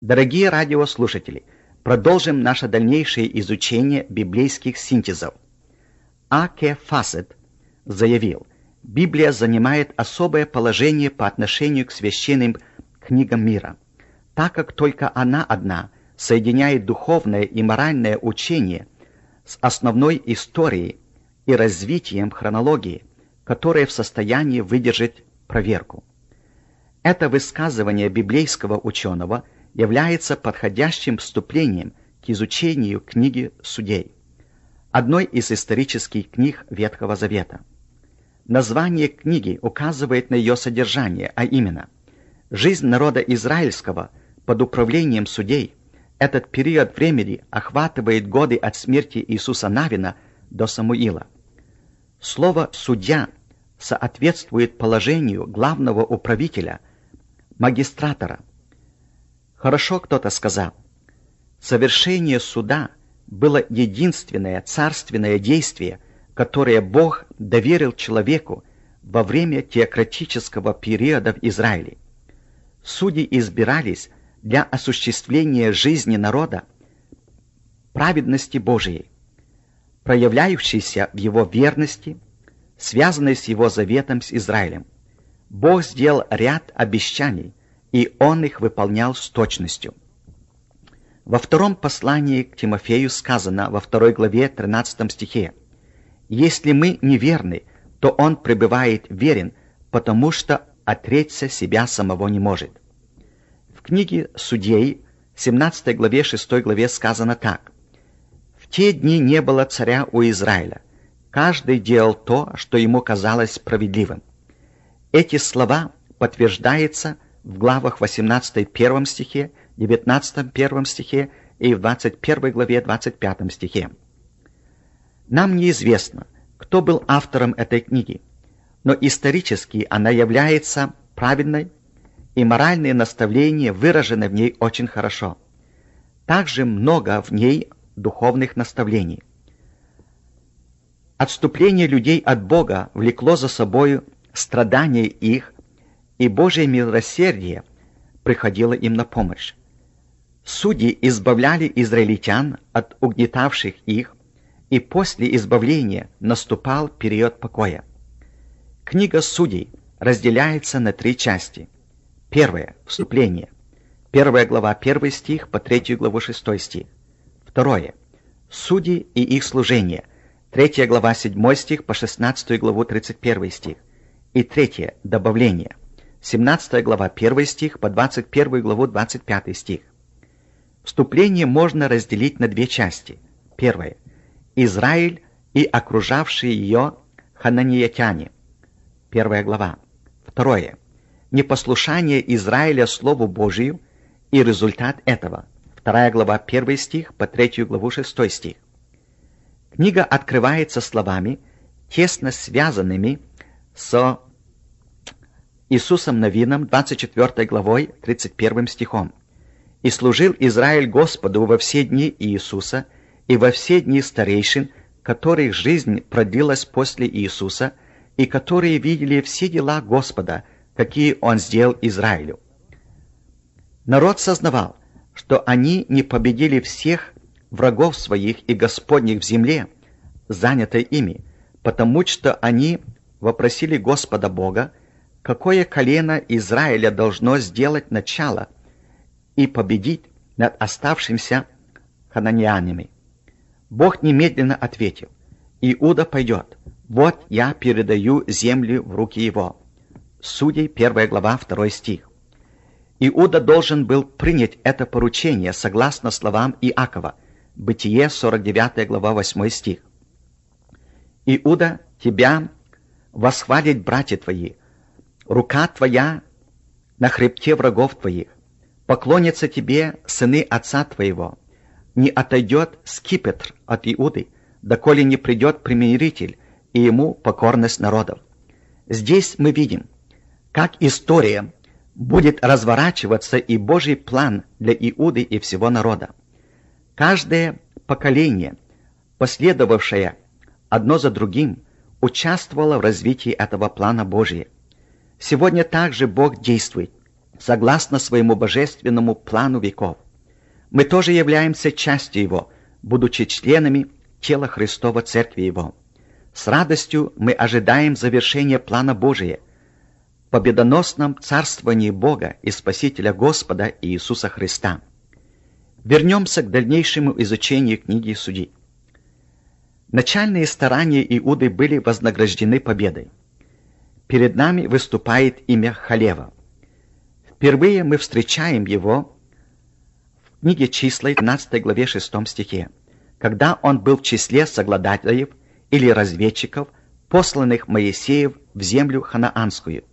Дорогие радиослушатели, продолжим наше дальнейшее изучение библейских синтезов. А. К. Фассет заявил, Библия занимает особое положение по отношению к священным книгам мира, так как только она одна соединяет духовное и моральное учение с основной историей и развитием хронологии, которая в состоянии выдержать проверку. Это высказывание библейского ученого является подходящим вступлением к изучению книги Судей, одной из исторических книг Ветхого Завета. Название книги указывает на ее содержание, а именно жизнь народа израильского под управлением судей. Этот период времени охватывает годы от смерти Иисуса Навина до Самуила. Слово «судья» соответствует положению главного управителя, магистратора. Хорошо кто-то сказал, совершение суда было единственное царственное действие, которое Бог доверил человеку во время теократического периода в Израиле. Судьи избирались для осуществления жизни народа праведности Божией, проявляющейся в его верности, связанной с его заветом с Израилем. Бог сделал ряд обещаний, и он их выполнял с точностью. Во втором послании к Тимофею сказано во 2 главе 13 стихе: «Если мы неверны, то он пребывает верен, потому что отречься себя самого не может». В книге Судей, 17 главе 6 главе сказано так: «В те дни не было царя у Израиля, каждый делал то, что ему казалось справедливым». Эти слова подтверждаются в главах 18 1 стихе, 19 1 стихе и в 21 главе 25 стихе. Нам неизвестно, кто был автором этой книги, но исторически она является правильной, и моральные наставления выражены в ней очень хорошо. Также много в ней духовных наставлений. Отступление людей от Бога влекло за собой страдания их, и Божье милосердие приходило им на помощь. Судьи избавляли израильтян от угнетавших их, и после избавления наступал период покоя. Книга Судей разделяется на 3 части. Первое – вступление. 1 глава 1 стих по 3 главу 6 стих. Второе – судьи и их служение. 3 глава 7 стих по 16 главу 31 стих. И третье – добавление. 17 глава 1 стих по 21 главу 25 стих. Вступление можно разделить на 2 части. Первое – Израиль и окружавшие ее хананиятяне. 1 глава. Второе – непослушание Израиля Слову Божию и результат этого. 2 глава 1 стих по 3 главу 6 стих. Книга открывается словами, тесно связанными с Иисусом Навином, 24 главой, 31 стихом. «И служил Израиль Господу во все дни Иисуса и во все дни старейшин, которых жизнь продлилась после Иисуса, и которые видели все дела Господа, какие Он сделал Израилю». Народ сознавал, что они не победили всех врагов своих и Господних в земле, занятой ими, потому что они вопросили Господа Бога, какое колено Израиля должно сделать начало и победить над оставшимися хананеянами. Бог немедленно ответил: «Иуда пойдет, вот я передаю землю в руки его». Судей, 1 глава, 2 стих. Иуда должен был принять это поручение согласно словам Иакова, Бытие, 49 глава, 8 стих. «Иуда, тебя восхвалят братья твои, рука твоя на хребте врагов твоих, поклонятся тебе сыны отца твоего, не отойдет скипетр от Иуды, доколе не придет примиритель, и ему покорность народов». Здесь мы видим, как история будет разворачиваться и Божий план для Иуды и всего народа. Каждое поколение, последовавшее одно за другим, участвовало в развитии этого плана Божия. Сегодня также Бог действует согласно своему божественному плану веков. Мы тоже являемся частью Его, будучи членами тела Христова Церкви Его. С радостью мы ожидаем завершения плана Божия, победоносном царствовании Бога и Спасителя Господа Иисуса Христа. Вернемся к дальнейшему изучению книги Судей. Начальные старания Иуды были вознаграждены победой. Перед нами выступает имя Халева. Впервые мы встречаем его в книге Числа, 15 главе 6 стихе, когда он был в числе соглядатаев или разведчиков, посланных Моисеев в землю ханаанскую.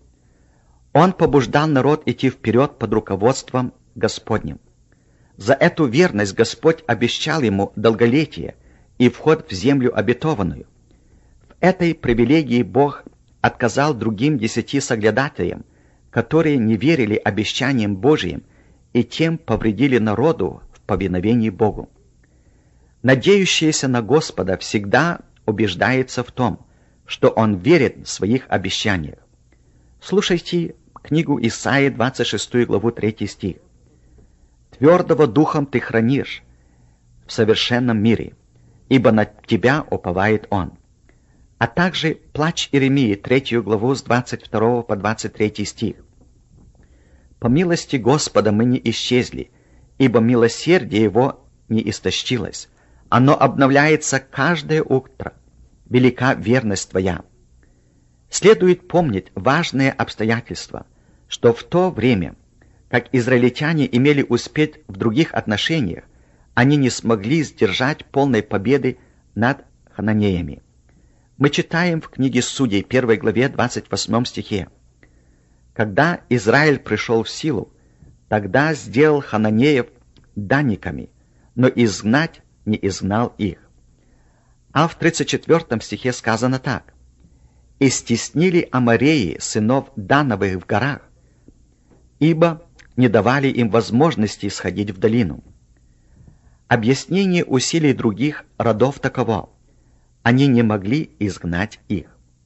Он побуждал народ идти вперед под руководством Господним. За эту верность Господь обещал ему долголетие и вход в землю обетованную. В этой привилегии Бог отказал другим 10 соглядатаям, которые не верили обещаниям Божьим и тем повредили народу в повиновении Богу. Надеющийся на Господа всегда убеждается в том, что он верит в своих обещаниях. Слушайте книгу Исаии, 26 главу, 3 стих. «Твердого духом ты хранишь в совершенном мире, ибо на тебя уповает он». А также плач Иеремии, 3 главу, с 22 по 23 стих. «По милости Господа мы не исчезли, ибо милосердие Его не истощилось. Оно обновляется каждое утро. Велика верность Твоя». Следует помнить важное обстоятельство, что в то время, как израильтяне имели успех в других отношениях, они не смогли сдержать полной победы над хананеями. Мы читаем в книге Судей, 1 главе, 28 стихе. «Когда Израиль пришел в силу, тогда сделал хананеев данниками, но изгнать не изгнал их». А в 34 стихе сказано так: «И стеснили амореи сынов Дановых в горах, ибо не давали им возможности сходить в долину». Объяснение усилий других родов таково: они не могли изгнать их.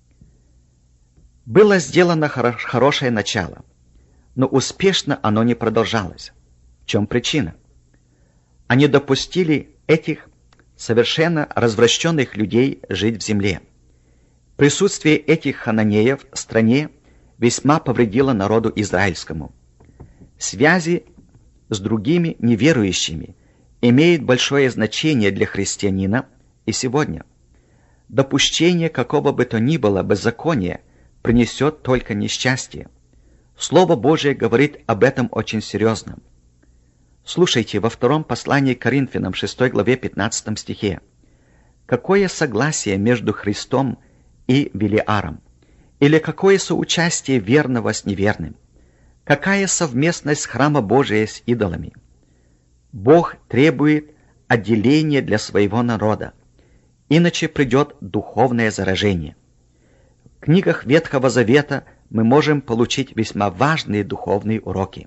Было сделано хорошее начало, но успешно оно не продолжалось. В чем причина? Они допустили этих совершенно развращенных людей жить в земле. Присутствие этих хананеев в стране весьма повредило народу израильскому. Связи с другими неверующими имеют большое значение для христианина и сегодня. Допущение какого бы то ни было беззакония принесет только несчастье. Слово Божие говорит об этом очень серьезно. Слушайте во втором послании к Коринфянам, 6 главе, 15 стихе. «Какое согласие между Христом и Велиаром? Или какое соучастие верного с неверным? Какая совместность храма Божия с идолами? Бог требует отделения для своего народа, иначе придет духовное заражение». В книгах Ветхого Завета мы можем получить весьма важные духовные уроки.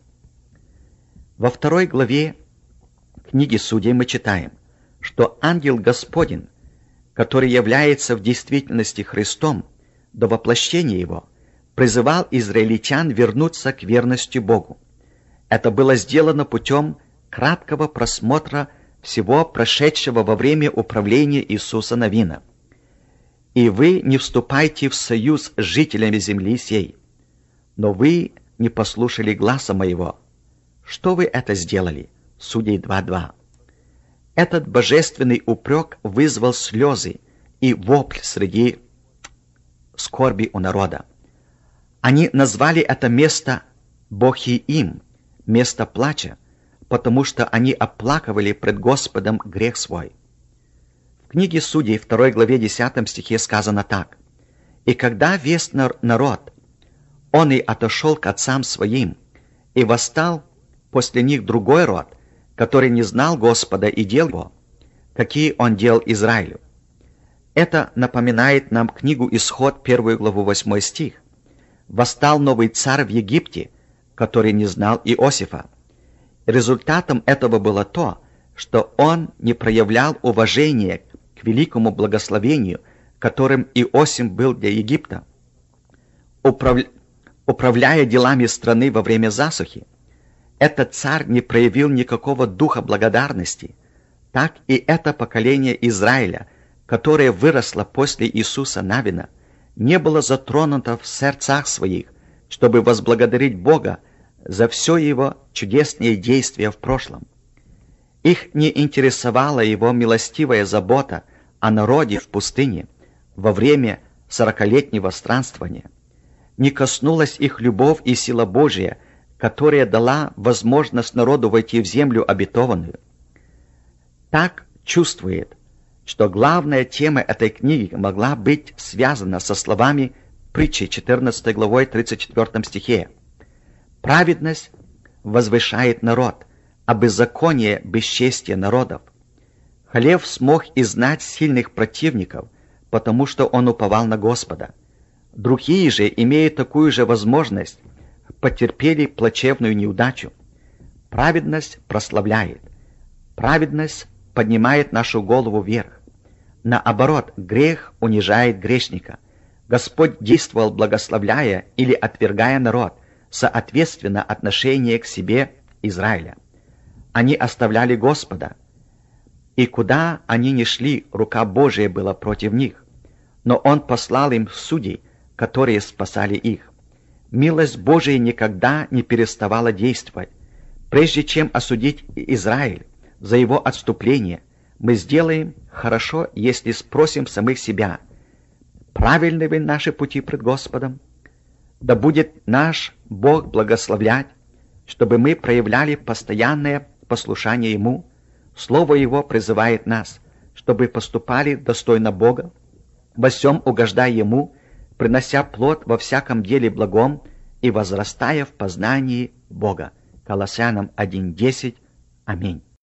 Во 2 главе книги Судей мы читаем, что ангел Господень, который является в действительности Христом до воплощения Его, призывал израильтян вернуться к верности Богу. Это было сделано путем краткого просмотра всего прошедшего во время управления Иисуса Навина. «И вы не вступайте в союз с жителями земли сей, но вы не послушали гласа моего. Что вы это сделали?» Судей 2:2. Этот божественный упрек вызвал слезы и вопль среди скорби у народа. Они назвали это место Бохиим, место плача, потому что они оплакивали пред Господом грех свой. В книге Судей, 2 главе 10 стихе сказано так: «И когда весь народ, он и отошел к отцам своим, и восстал после них другой род, который не знал Господа и дел его, какие он делал Израилю». Это напоминает нам книгу Исход, 1 главу 8 стих. «Восстал новый царь в Египте, который не знал Иосифа». Результатом этого было то, что он не проявлял уважения к великому благословению, которым Иосиф был для Египта. управляя делами страны во время засухи, этот царь не проявил никакого духа благодарности, так и это поколение Израиля, которое выросло после Иисуса Навина, не было затронуто в сердцах своих, чтобы возблагодарить Бога за все его чудесные действия в прошлом. Их не интересовала его милостивая забота о народе в пустыне во время 40-летнего странствования. Не коснулась их любовь и сила Божия, которая дала возможность народу войти в землю обетованную. Так чувствует, что главная тема этой книги могла быть связана со словами притчи 14 главой 34 стихе. «Праведность возвышает народ, а беззаконие – бесчестие народов». Халев смог изгнать сильных противников, потому что он уповал на Господа. Другие же, имея такую же возможность, потерпели плачевную неудачу. Праведность прославляет. Праведность поднимает нашу голову вверх. Наоборот, грех унижает грешника. Господь действовал, благословляя или отвергая народ, соответственно отношение к себе Израиля. Они оставляли Господа, и куда они ни шли, рука Божия была против них. Но Он послал им судей, которые спасали их. Милость Божия никогда не переставала действовать. Прежде чем осудить Израиль за его отступление, мы сделаем хорошо, если спросим самих себя, правильны ли наши пути пред Господом? Да будет наш Бог благословлять, чтобы мы проявляли постоянное послушание Ему. Слово Его призывает нас, чтобы поступали достойно Бога, во всем угождая Ему, принося плод во всяком деле благом и возрастая в познании Бога. Колоссянам 1:10. Аминь.